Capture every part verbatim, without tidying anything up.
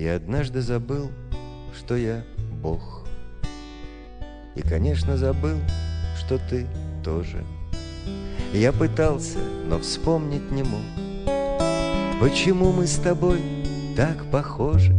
И однажды забыл, что я Бог. И, конечно, забыл, что ты тоже. Я пытался, но вспомнить не мог, почему мы с тобой так похожи.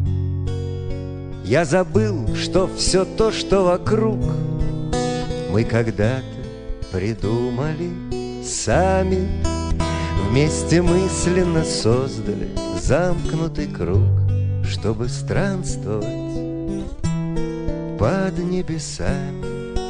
Я забыл, что все то, что вокруг, мы когда-то придумали сами. Вместе мысленно создали замкнутый круг, чтобы странствовать под небесами.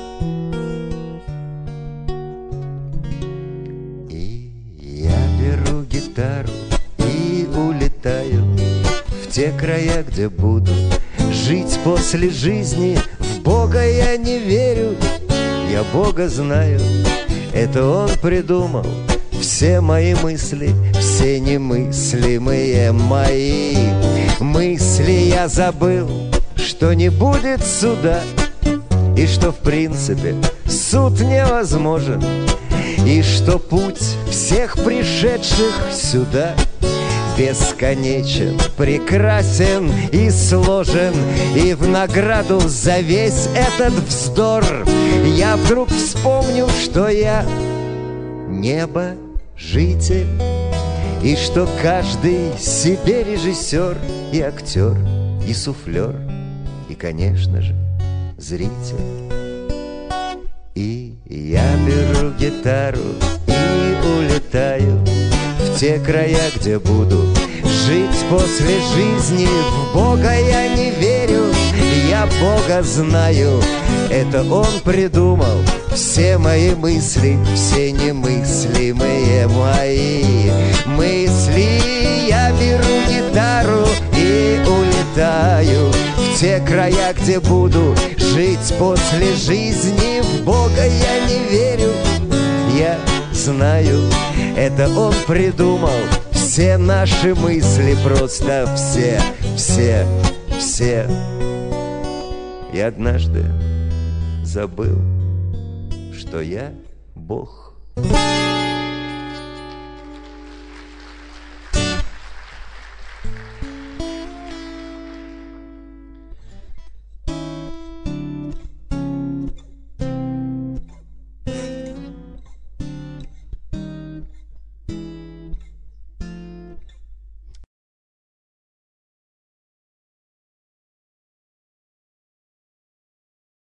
И я беру гитару и улетаю в те края, где буду жить после жизни. В Бога я не верю, я Бога знаю. Это Он придумал все мои мысли, все немыслимые мои мысли. Я забыл, что не будет суда, и что в принципе суд невозможен, и что путь всех пришедших сюда бесконечен, прекрасен и сложен. И в награду за весь этот вздор я вдруг вспомнил, что я небо житель, и что каждый себе режиссер и актер, и суфлер, и, конечно же, зритель. И я беру гитару и улетаю в те края, где буду жить после жизни. В Бога я не верю, я Бога знаю. Это Он придумал все мои мысли, все немыслимые мои мысли. Я беру гитару и улетаю в те края, где буду жить после жизни. В Бога я не верю, я знаю. Это Он придумал все наши мысли, просто все, все, все. И однажды забыл, что я Бог.